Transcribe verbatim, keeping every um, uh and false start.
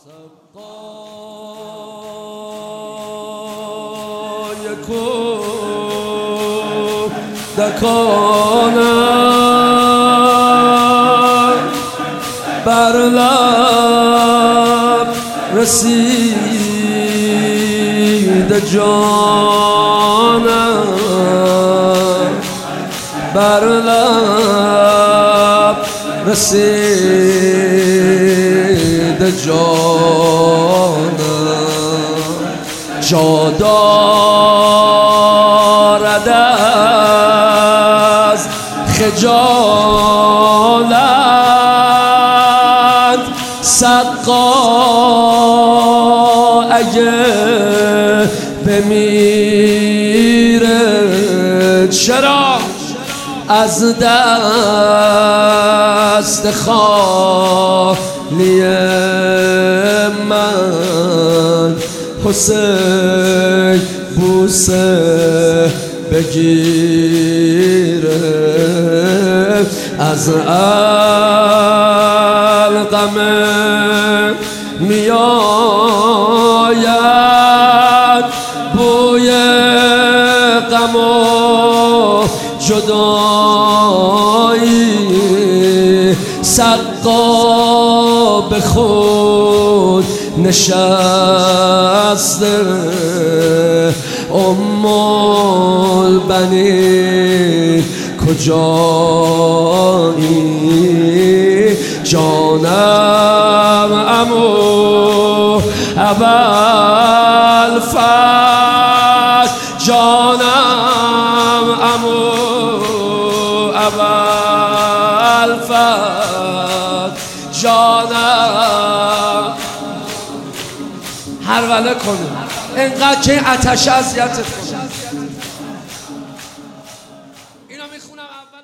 سقایكم دکانه بر لب رسید جانم بر لب رسید جانم جا دارد از خجالت سقا اگه بمیره چرا از دست خالی من حسین بوسه بگیره از القم میآید بوی غم و جدایی سقا به خود نشسته ام البنین کجایی جانم عمو ابوالفضل جانم عمو ابوالفضل جانم هر وله کنه اینقدر که آتش اذیتت کنه. اینا میخونم اول